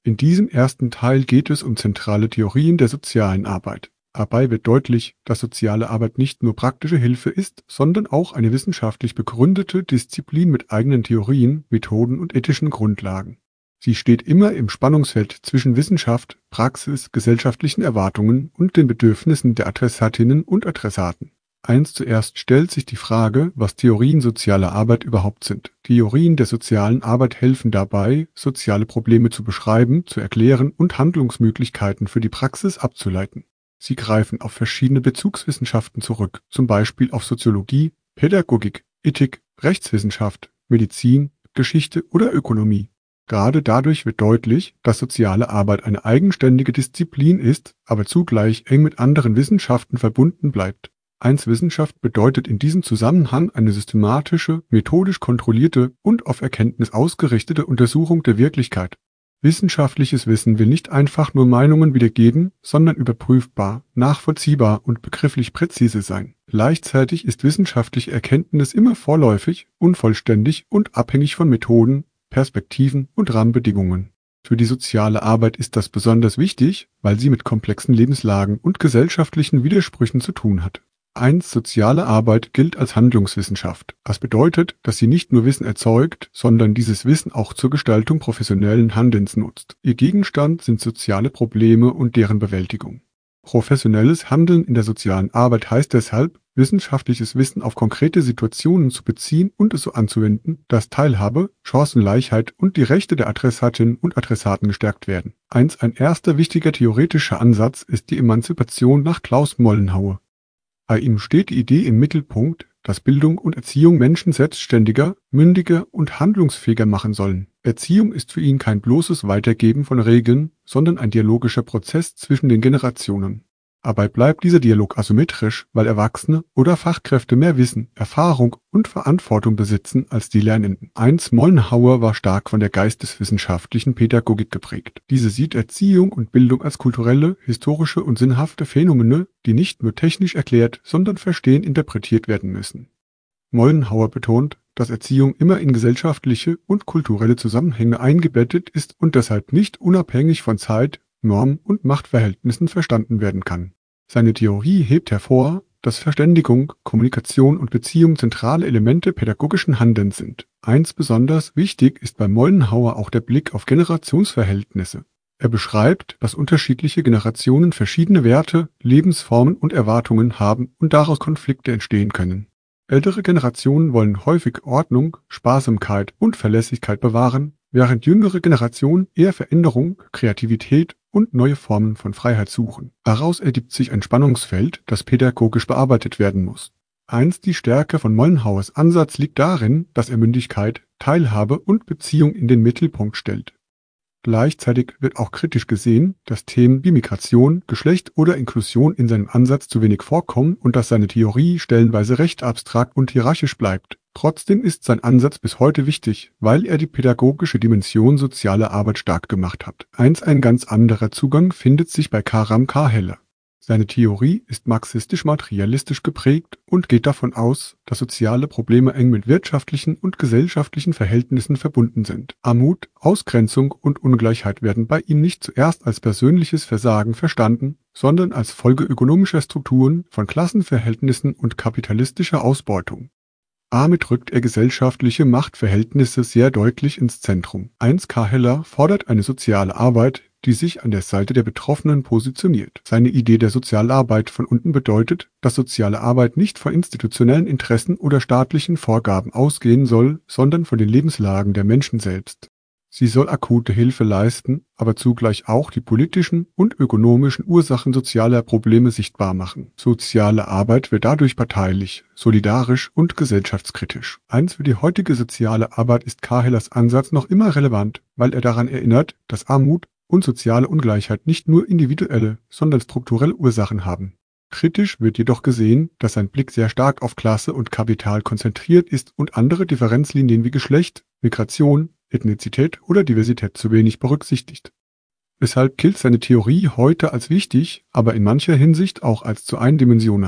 In diesem ersten Teil geht es um zentrale Theorien der sozialen Arbeit. Dabei wird deutlich, dass soziale Arbeit nicht nur praktische Hilfe ist, sondern auch eine wissenschaftlich begründete Disziplin mit eigenen Theorien, Methoden und ethischen Grundlagen. Sie steht immer im Spannungsfeld zwischen Wissenschaft, Praxis, gesellschaftlichen Erwartungen und den Bedürfnissen der Adressatinnen und Adressaten. Zuerst stellt sich die Frage, was Theorien sozialer Arbeit überhaupt sind. Theorien der sozialen Arbeit helfen dabei, soziale Probleme zu beschreiben, zu erklären und Handlungsmöglichkeiten für die Praxis abzuleiten. Sie greifen auf verschiedene Bezugswissenschaften zurück, zum Beispiel auf Soziologie, Pädagogik, Ethik, Rechtswissenschaft, Medizin, Geschichte oder Ökonomie. Gerade dadurch wird deutlich, dass soziale Arbeit eine eigenständige Disziplin ist, aber zugleich eng mit anderen Wissenschaften verbunden bleibt. Wissenschaft bedeutet in diesem Zusammenhang eine systematische, methodisch kontrollierte und auf Erkenntnis ausgerichtete Untersuchung der Wirklichkeit. Wissenschaftliches Wissen will nicht einfach nur Meinungen wiedergeben, sondern überprüfbar, nachvollziehbar und begrifflich präzise sein. Gleichzeitig ist wissenschaftliche Erkenntnis immer vorläufig, unvollständig und abhängig von Methoden, Perspektiven und Rahmenbedingungen. Für die soziale Arbeit ist das besonders wichtig, weil sie mit komplexen Lebenslagen und gesellschaftlichen Widersprüchen zu tun hat. Soziale Arbeit gilt als Handlungswissenschaft. Das bedeutet, dass sie nicht nur Wissen erzeugt, sondern dieses Wissen auch zur Gestaltung professionellen Handelns nutzt. Ihr Gegenstand sind soziale Probleme und deren Bewältigung. Professionelles Handeln in der sozialen Arbeit heißt deshalb, wissenschaftliches Wissen auf konkrete Situationen zu beziehen und es so anzuwenden, dass Teilhabe, Chancengleichheit und die Rechte der Adressatinnen und Adressaten gestärkt werden. Ein erster wichtiger theoretischer Ansatz ist die Emanzipation nach Klaus Mollenhauer. Bei ihm steht die Idee im Mittelpunkt, dass Bildung und Erziehung Menschen selbstständiger, mündiger und handlungsfähiger machen sollen. Erziehung ist für ihn kein bloßes Weitergeben von Regeln, sondern ein dialogischer Prozess zwischen den Generationen. Dabei bleibt dieser Dialog asymmetrisch, weil Erwachsene oder Fachkräfte mehr Wissen, Erfahrung und Verantwortung besitzen als die Lernenden. Mollenhauer war stark von der geisteswissenschaftlichen Pädagogik geprägt. Diese sieht Erziehung und Bildung als kulturelle, historische und sinnhafte Phänomene, die nicht nur technisch erklärt, sondern verstehen, interpretiert werden müssen. Mollenhauer betont, dass Erziehung immer in gesellschaftliche und kulturelle Zusammenhänge eingebettet ist und deshalb nicht unabhängig von Zeit, Normen und Machtverhältnissen verstanden werden kann. Seine Theorie hebt hervor, dass Verständigung, Kommunikation und Beziehung zentrale Elemente pädagogischen Handelns sind. Besonders wichtig ist bei Mollenhauer auch der Blick auf Generationsverhältnisse. Er beschreibt, dass unterschiedliche Generationen verschiedene Werte, Lebensformen und Erwartungen haben und daraus Konflikte entstehen können. Ältere Generationen wollen häufig Ordnung, Sparsamkeit und Verlässlichkeit bewahren, während jüngere Generationen eher Veränderung, Kreativität und neue Formen von Freiheit suchen. Daraus ergibt sich ein Spannungsfeld, das pädagogisch bearbeitet werden muss. Die Stärke von Mollenhauers Ansatz liegt darin, dass er Mündigkeit, Teilhabe und Beziehung in den Mittelpunkt stellt. Gleichzeitig wird auch kritisch gesehen, dass Themen wie Migration, Geschlecht oder Inklusion in seinem Ansatz zu wenig vorkommen und dass seine Theorie stellenweise recht abstrakt und hierarchisch bleibt. Trotzdem ist sein Ansatz bis heute wichtig, weil er die pädagogische Dimension sozialer Arbeit stark gemacht hat. Ein ganz anderer Zugang findet sich bei Karam Kaheller. Seine Theorie ist marxistisch-materialistisch geprägt und geht davon aus, dass soziale Probleme eng mit wirtschaftlichen und gesellschaftlichen Verhältnissen verbunden sind. Armut, Ausgrenzung und Ungleichheit werden bei ihm nicht zuerst als persönliches Versagen verstanden, sondern als Folge ökonomischer Strukturen, von Klassenverhältnissen und kapitalistischer Ausbeutung. Damit rückt er gesellschaftliche Machtverhältnisse sehr deutlich ins Zentrum. Kaheller fordert eine soziale Arbeit, die sich an der Seite der Betroffenen positioniert. Seine Idee der Sozialarbeit von unten bedeutet, dass soziale Arbeit nicht von institutionellen Interessen oder staatlichen Vorgaben ausgehen soll, sondern von den Lebenslagen der Menschen selbst. Sie soll akute Hilfe leisten, aber zugleich auch die politischen und ökonomischen Ursachen sozialer Probleme sichtbar machen. Soziale Arbeit wird dadurch parteilich, solidarisch und gesellschaftskritisch. Für die heutige soziale Arbeit ist Kahellers Ansatz noch immer relevant, weil er daran erinnert, dass Armut und soziale Ungleichheit nicht nur individuelle, sondern strukturelle Ursachen haben. Kritisch wird jedoch gesehen, dass sein Blick sehr stark auf Klasse und Kapital konzentriert ist und andere Differenzlinien wie Geschlecht, Migration, Ethnizität oder Diversität zu wenig berücksichtigt. Deshalb gilt seine Theorie heute als wichtig, aber in mancher Hinsicht auch als zu eindimensional.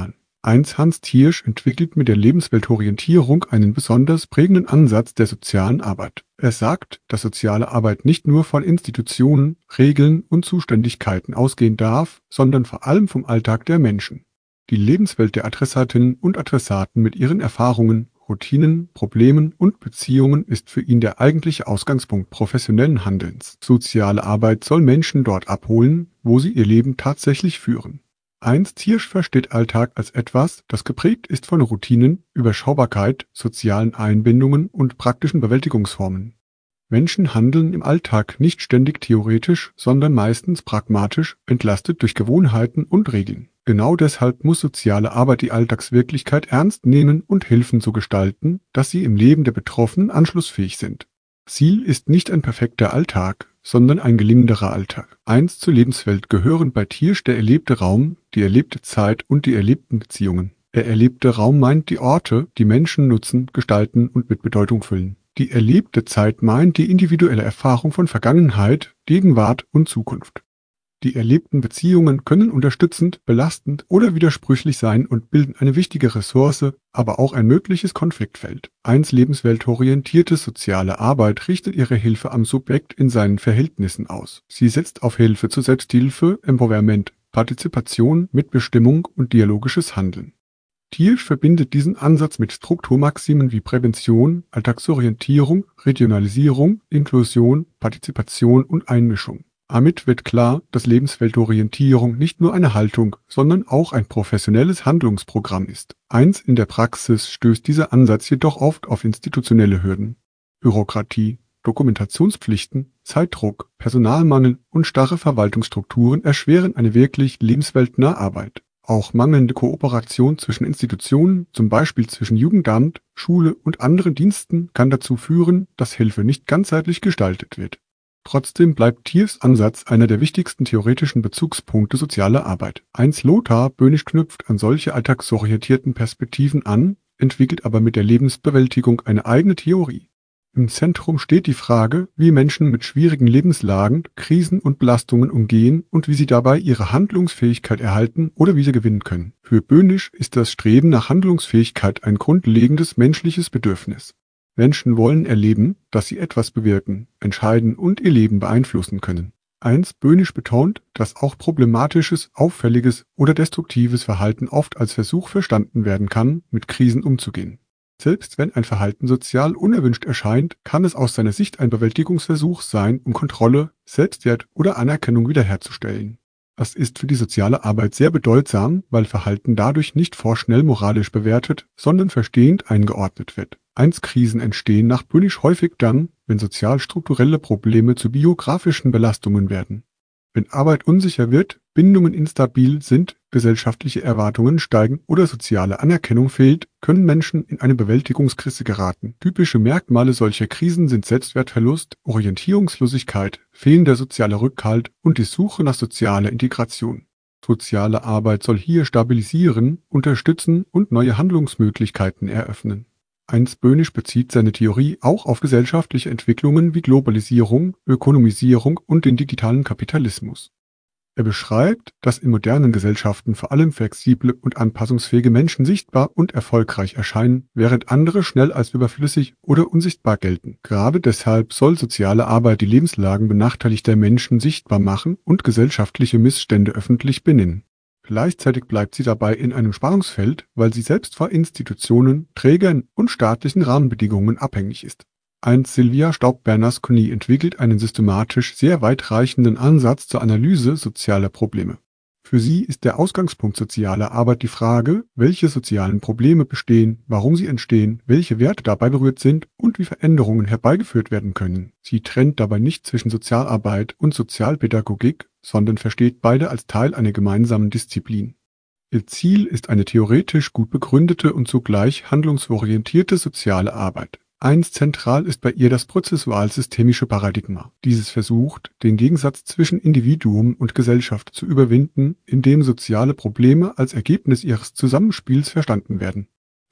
Hans Thiersch entwickelt mit der Lebensweltorientierung einen besonders prägenden Ansatz der sozialen Arbeit. Er sagt, dass soziale Arbeit nicht nur von Institutionen, Regeln und Zuständigkeiten ausgehen darf, sondern vor allem vom Alltag der Menschen. Die Lebenswelt der Adressatinnen und Adressaten mit ihren Erfahrungen, Routinen, Problemen und Beziehungen ist für ihn der eigentliche Ausgangspunkt professionellen Handelns. Soziale Arbeit soll Menschen dort abholen, wo sie ihr Leben tatsächlich führen. Thiersch versteht Alltag als etwas, das geprägt ist von Routinen, Überschaubarkeit, sozialen Einbindungen und praktischen Bewältigungsformen. Menschen handeln im Alltag nicht ständig theoretisch, sondern meistens pragmatisch, entlastet durch Gewohnheiten und Regeln. Genau deshalb muss soziale Arbeit die Alltagswirklichkeit ernst nehmen und Hilfen so gestalten, dass sie im Leben der Betroffenen anschlussfähig sind. Ziel ist nicht ein perfekter Alltag, sondern ein gelingenderer Alltag. Zur Lebenswelt gehören bei Thiersch der erlebte Raum, die erlebte Zeit und die erlebten Beziehungen. Der erlebte Raum meint die Orte, die Menschen nutzen, gestalten und mit Bedeutung füllen. Die erlebte Zeit meint die individuelle Erfahrung von Vergangenheit, Gegenwart und Zukunft. Die erlebten Beziehungen können unterstützend, belastend oder widersprüchlich sein und bilden eine wichtige Ressource, aber auch ein mögliches Konfliktfeld. Lebensweltorientierte soziale Arbeit richtet ihre Hilfe am Subjekt in seinen Verhältnissen aus. Sie setzt auf Hilfe zur Selbsthilfe, Empowerment, Partizipation, Mitbestimmung und dialogisches Handeln. Thiersch verbindet diesen Ansatz mit Strukturmaximen wie Prävention, Alltagsorientierung, Regionalisierung, Inklusion, Partizipation und Einmischung. Damit wird klar, dass Lebensweltorientierung nicht nur eine Haltung, sondern auch ein professionelles Handlungsprogramm ist. In der Praxis stößt dieser Ansatz jedoch oft auf institutionelle Hürden. Bürokratie, Dokumentationspflichten, Zeitdruck, Personalmangel und starre Verwaltungsstrukturen erschweren eine wirklich lebensweltnahe Arbeit. Auch mangelnde Kooperation zwischen Institutionen, zum Beispiel zwischen Jugendamt, Schule und anderen Diensten, kann dazu führen, dass Hilfe nicht ganzheitlich gestaltet wird. Trotzdem bleibt Thierschs Ansatz einer der wichtigsten theoretischen Bezugspunkte sozialer Arbeit. Lothar Bönisch knüpft an solche alltagsorientierten Perspektiven an, entwickelt aber mit der Lebensbewältigung eine eigene Theorie. Im Zentrum steht die Frage, wie Menschen mit schwierigen Lebenslagen, Krisen und Belastungen umgehen und wie sie dabei ihre Handlungsfähigkeit erhalten oder wie sie gewinnen können. Für Bönisch ist das Streben nach Handlungsfähigkeit ein grundlegendes menschliches Bedürfnis. Menschen wollen erleben, dass sie etwas bewirken, entscheiden und ihr Leben beeinflussen können. Bönisch betont, dass auch problematisches, auffälliges oder destruktives Verhalten oft als Versuch verstanden werden kann, mit Krisen umzugehen. Selbst wenn ein Verhalten sozial unerwünscht erscheint, kann es aus seiner Sicht ein Bewältigungsversuch sein, um Kontrolle, Selbstwert oder Anerkennung wiederherzustellen. Das ist für die soziale Arbeit sehr bedeutsam, weil Verhalten dadurch nicht vorschnell moralisch bewertet, sondern verstehend eingeordnet wird. Krisen entstehen nach Bönisch häufig dann, wenn sozial-strukturelle Probleme zu biografischen Belastungen werden. Wenn Arbeit unsicher wird, Bindungen instabil sind, gesellschaftliche Erwartungen steigen oder soziale Anerkennung fehlt, können Menschen in eine Bewältigungskrise geraten. Typische Merkmale solcher Krisen sind Selbstwertverlust, Orientierungslosigkeit, fehlender sozialer Rückhalt und die Suche nach sozialer Integration. Soziale Arbeit soll hier stabilisieren, unterstützen und neue Handlungsmöglichkeiten eröffnen. Bönisch bezieht seine Theorie auch auf gesellschaftliche Entwicklungen wie Globalisierung, Ökonomisierung und den digitalen Kapitalismus. Er beschreibt, dass in modernen Gesellschaften vor allem flexible und anpassungsfähige Menschen sichtbar und erfolgreich erscheinen, während andere schnell als überflüssig oder unsichtbar gelten. Gerade deshalb soll soziale Arbeit die Lebenslagen benachteiligter Menschen sichtbar machen und gesellschaftliche Missstände öffentlich benennen. Gleichzeitig bleibt sie dabei in einem Spannungsfeld, weil sie selbst von Institutionen, Trägern und staatlichen Rahmenbedingungen abhängig ist. Silvia Staub-Bernasconi entwickelt einen systematisch sehr weitreichenden Ansatz zur Analyse sozialer Probleme. Für sie ist der Ausgangspunkt sozialer Arbeit die Frage, welche sozialen Probleme bestehen, warum sie entstehen, welche Werte dabei berührt sind und wie Veränderungen herbeigeführt werden können. Sie trennt dabei nicht zwischen Sozialarbeit und Sozialpädagogik, sondern versteht beide als Teil einer gemeinsamen Disziplin. Ihr Ziel ist eine theoretisch gut begründete und zugleich handlungsorientierte soziale Arbeit. Zentral ist bei ihr das prozessual-systemische Paradigma. Dieses versucht, den Gegensatz zwischen Individuum und Gesellschaft zu überwinden, indem soziale Probleme als Ergebnis ihres Zusammenspiels verstanden werden.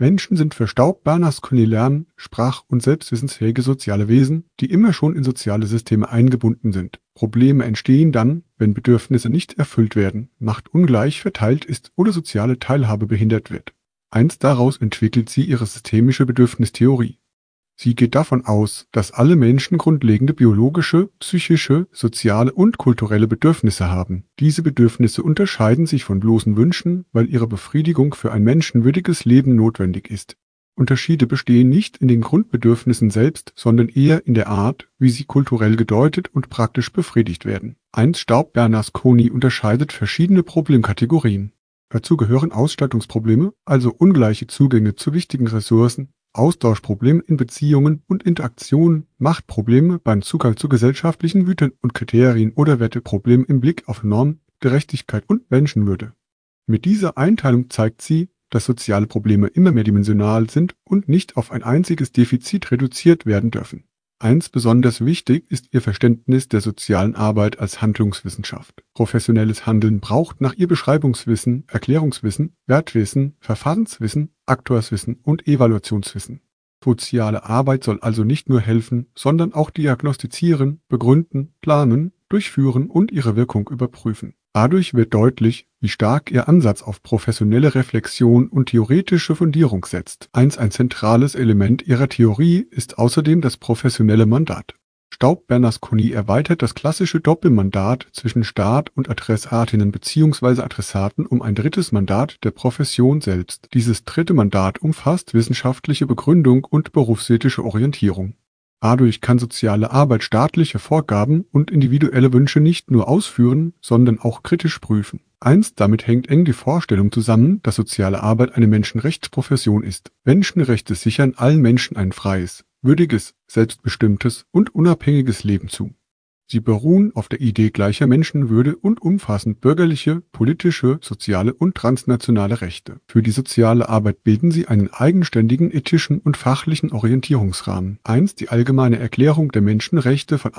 Menschen sind für Staub-Berners-Conny sprach- und selbstwissensfähige soziale Wesen, die immer schon in soziale Systeme eingebunden sind. Probleme entstehen dann, wenn Bedürfnisse nicht erfüllt werden, Macht ungleich verteilt ist oder soziale Teilhabe behindert wird. Einst daraus entwickelt sie ihre systemische Bedürfnistheorie. Sie geht davon aus, dass alle Menschen grundlegende biologische, psychische, soziale und kulturelle Bedürfnisse haben. Diese Bedürfnisse unterscheiden sich von bloßen Wünschen, weil ihre Befriedigung für ein menschenwürdiges Leben notwendig ist. Unterschiede bestehen nicht in den Grundbedürfnissen selbst, sondern eher in der Art, wie sie kulturell gedeutet und praktisch befriedigt werden. Einst Staub-Berners-Conny unterscheidet verschiedene Problemkategorien. Dazu gehören Ausstattungsprobleme, also ungleiche Zugänge zu wichtigen Ressourcen, Austauschprobleme in Beziehungen und Interaktionen, Machtprobleme beim Zugang zu gesellschaftlichen Gütern und Kriterien oder Werteprobleme im Blick auf Normen, Gerechtigkeit und Menschenwürde. Mit dieser Einteilung zeigt sie, dass soziale Probleme immer mehrdimensional sind und nicht auf ein einziges Defizit reduziert werden dürfen. Eins besonders wichtig ist ihr Verständnis der sozialen Arbeit als Handlungswissenschaft. Professionelles Handeln braucht nach ihr Beschreibungswissen, Erklärungswissen, Wertwissen, Verfahrenswissen, Akteurswissen und Evaluationswissen. Soziale Arbeit soll also nicht nur helfen, sondern auch diagnostizieren, begründen, planen, durchführen und ihre Wirkung überprüfen. Dadurch wird deutlich, wie stark ihr Ansatz auf professionelle Reflexion und theoretische Fundierung setzt. Ein zentrales Element ihrer Theorie ist außerdem das professionelle Mandat. Staub-Berners-Conny erweitert das klassische Doppelmandat zwischen Staat und Adressatinnen bzw. Adressaten um ein drittes Mandat der Profession selbst. Dieses dritte Mandat umfasst wissenschaftliche Begründung und berufsethische Orientierung. Dadurch kann soziale Arbeit staatliche Vorgaben und individuelle Wünsche nicht nur ausführen, sondern auch kritisch prüfen. Damit hängt eng die Vorstellung zusammen, dass soziale Arbeit eine Menschenrechtsprofession ist. Menschenrechte sichern allen Menschen ein freies, würdiges, selbstbestimmtes und unabhängiges Leben zu. Sie beruhen auf der Idee gleicher Menschenwürde und umfassen bürgerliche, politische, soziale und transnationale Rechte. Für die soziale Arbeit bilden sie einen eigenständigen ethischen und fachlichen Orientierungsrahmen. Die Allgemeine Erklärung der Menschenrechte von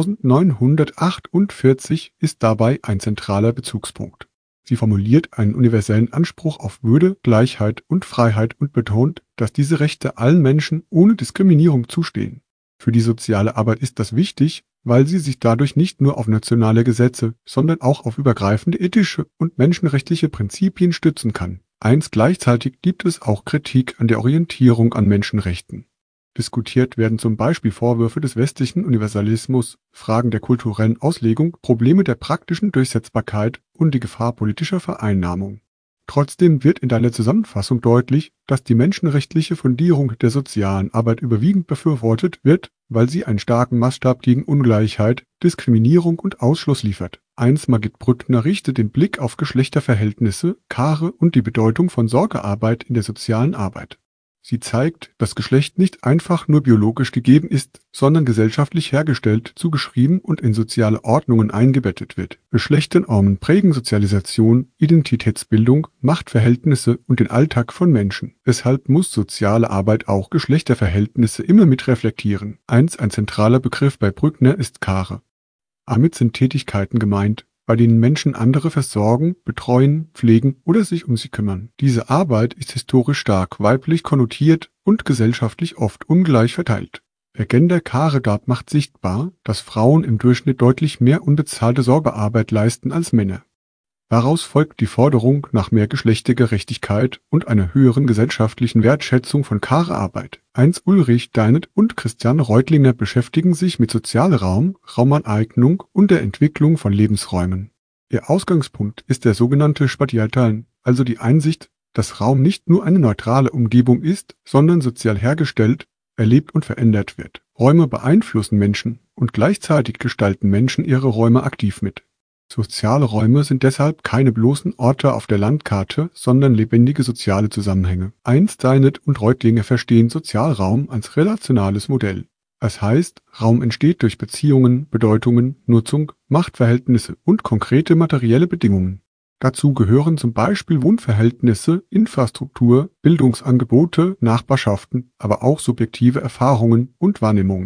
1948 ist dabei ein zentraler Bezugspunkt. Sie formuliert einen universellen Anspruch auf Würde, Gleichheit und Freiheit und betont, dass diese Rechte allen Menschen ohne Diskriminierung zustehen. Für die soziale Arbeit ist das wichtig, weil sie sich dadurch nicht nur auf nationale Gesetze, sondern auch auf übergreifende ethische und menschenrechtliche Prinzipien stützen kann. Gleichzeitig gibt es auch Kritik an der Orientierung an Menschenrechten. Diskutiert werden zum Beispiel Vorwürfe des westlichen Universalismus, Fragen der kulturellen Auslegung, Probleme der praktischen Durchsetzbarkeit und die Gefahr politischer Vereinnahmung. Trotzdem wird in deiner Zusammenfassung deutlich, dass die menschenrechtliche Fundierung der sozialen Arbeit überwiegend befürwortet wird, weil sie einen starken Maßstab gegen Ungleichheit, Diskriminierung und Ausschluss liefert. Margit Brückner richtet den Blick auf Geschlechterverhältnisse, Care und die Bedeutung von Sorgearbeit in der sozialen Arbeit. Sie zeigt, dass Geschlecht nicht einfach nur biologisch gegeben ist, sondern gesellschaftlich hergestellt, zugeschrieben und in soziale Ordnungen eingebettet wird. Geschlechternormen prägen Sozialisation, Identitätsbildung, Machtverhältnisse und den Alltag von Menschen. Deshalb muss soziale Arbeit auch Geschlechterverhältnisse immer mit reflektieren. Ein zentraler Begriff bei Brückner ist Care. Damit sind Tätigkeiten gemeint, bei denen Menschen andere versorgen, betreuen, pflegen oder sich um sie kümmern. Diese Arbeit ist historisch stark weiblich konnotiert und gesellschaftlich oft ungleich verteilt. Der Gender-Care-Gap macht sichtbar, dass Frauen im Durchschnitt deutlich mehr unbezahlte Sorgearbeit leisten als Männer. Daraus folgt die Forderung nach mehr Geschlechtergerechtigkeit und einer höheren gesellschaftlichen Wertschätzung von Care-Arbeit. Ulrich Deinet und Christiane Reutlinger beschäftigen sich mit Sozialraum, Raumaneignung und der Entwicklung von Lebensräumen. Ihr Ausgangspunkt ist der sogenannte Spatialteilen, also die Einsicht, dass Raum nicht nur eine neutrale Umgebung ist, sondern sozial hergestellt, erlebt und verändert wird. Räume beeinflussen Menschen und gleichzeitig gestalten Menschen ihre Räume aktiv mit. Soziale Räume sind deshalb keine bloßen Orte auf der Landkarte, sondern lebendige soziale Zusammenhänge. Deinet und Reutlinger verstehen Sozialraum als relationales Modell. Das heißt, Raum entsteht durch Beziehungen, Bedeutungen, Nutzung, Machtverhältnisse und konkrete materielle Bedingungen. Dazu gehören zum Beispiel Wohnverhältnisse, Infrastruktur, Bildungsangebote, Nachbarschaften, aber auch subjektive Erfahrungen und Wahrnehmungen.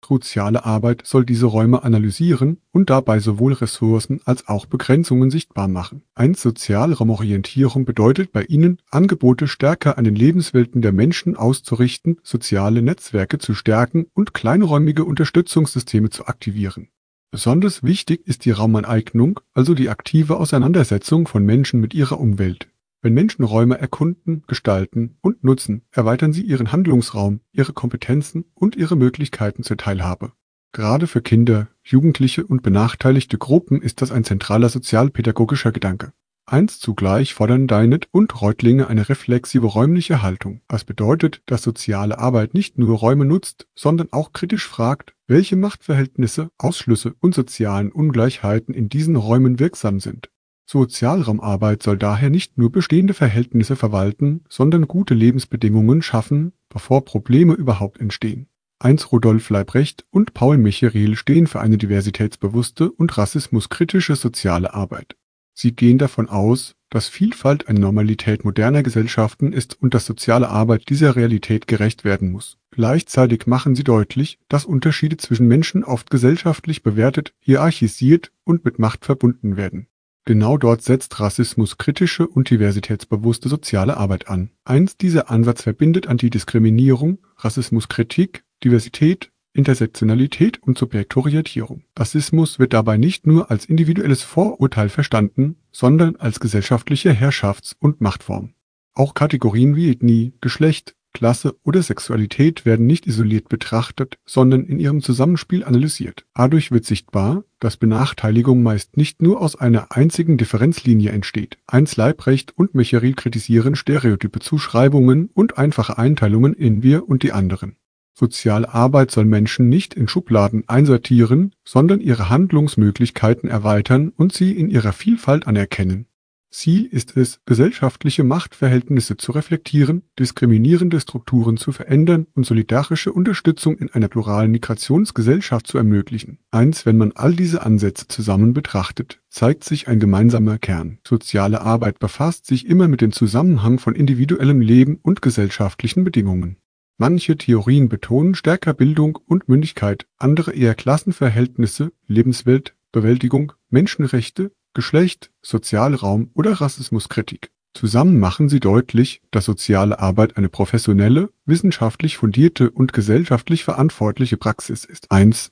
Soziale Arbeit soll diese Räume analysieren und dabei sowohl Ressourcen als auch Begrenzungen sichtbar machen. Sozialraumorientierung bedeutet bei ihnen, Angebote stärker an den Lebenswelten der Menschen auszurichten, soziale Netzwerke zu stärken und kleinräumige Unterstützungssysteme zu aktivieren. Besonders wichtig ist die Raumaneignung, also die aktive Auseinandersetzung von Menschen mit ihrer Umwelt. Wenn Menschen Räume erkunden, gestalten und nutzen, erweitern sie ihren Handlungsraum, ihre Kompetenzen und ihre Möglichkeiten zur Teilhabe. Gerade für Kinder, Jugendliche und benachteiligte Gruppen ist das ein zentraler sozialpädagogischer Gedanke. Zugleich fordern Deinet und Reutlinger eine reflexive räumliche Haltung, was bedeutet, dass soziale Arbeit nicht nur Räume nutzt, sondern auch kritisch fragt, welche Machtverhältnisse, Ausschlüsse und sozialen Ungleichheiten in diesen Räumen wirksam sind. Sozialraumarbeit soll daher nicht nur bestehende Verhältnisse verwalten, sondern gute Lebensbedingungen schaffen, bevor Probleme überhaupt entstehen. Rudolf Leibrecht und Paul Mecheril stehen für eine diversitätsbewusste und rassismuskritische soziale Arbeit. Sie gehen davon aus, dass Vielfalt eine Normalität moderner Gesellschaften ist und dass soziale Arbeit dieser Realität gerecht werden muss. Gleichzeitig machen sie deutlich, dass Unterschiede zwischen Menschen oft gesellschaftlich bewertet, hierarchisiert und mit Macht verbunden werden. Genau dort setzt rassismuskritische und diversitätsbewusste soziale Arbeit an. Dieser Ansatz verbindet Antidiskriminierung, Rassismuskritik, Diversität, Intersektionalität und Subjektorientierung. Rassismus wird dabei nicht nur als individuelles Vorurteil verstanden, sondern als gesellschaftliche Herrschafts- und Machtform. Auch Kategorien wie Ethnie, Geschlecht, Klasse oder Sexualität werden nicht isoliert betrachtet, sondern in ihrem Zusammenspiel analysiert. Dadurch wird sichtbar, dass Benachteiligung meist nicht nur aus einer einzigen Differenzlinie entsteht. Leibrecht und Mecheril kritisieren stereotype Zuschreibungen und einfache Einteilungen in wir und die anderen. Soziale Arbeit soll Menschen nicht in Schubladen einsortieren, sondern ihre Handlungsmöglichkeiten erweitern und sie in ihrer Vielfalt anerkennen. Ziel ist es, gesellschaftliche Machtverhältnisse zu reflektieren, diskriminierende Strukturen zu verändern und solidarische Unterstützung in einer pluralen Migrationsgesellschaft zu ermöglichen. Wenn man all diese Ansätze zusammen betrachtet, zeigt sich ein gemeinsamer Kern. Soziale Arbeit befasst sich immer mit dem Zusammenhang von individuellem Leben und gesellschaftlichen Bedingungen. Manche Theorien betonen stärker Bildung und Mündigkeit, andere eher Klassenverhältnisse, Lebenswelt, Bewältigung, Menschenrechte, Geschlecht, Sozialraum oder Rassismuskritik. Zusammen machen sie deutlich, dass soziale Arbeit eine professionelle, wissenschaftlich fundierte und gesellschaftlich verantwortliche Praxis ist.